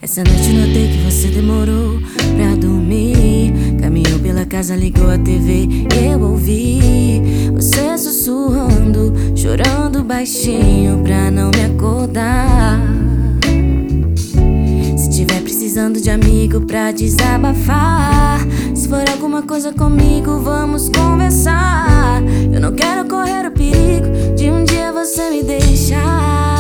Essa noite notei que você demorou pra dormir. Caminhou pela casa, ligou a TV e eu ouvi você sussurrando, chorando baixinho pra não me acordar. Se tiver precisando de amigo pra desabafar, se for alguma coisa comigo, vamos conversar. Eu não quero correr o perigo de um dia você me deixar.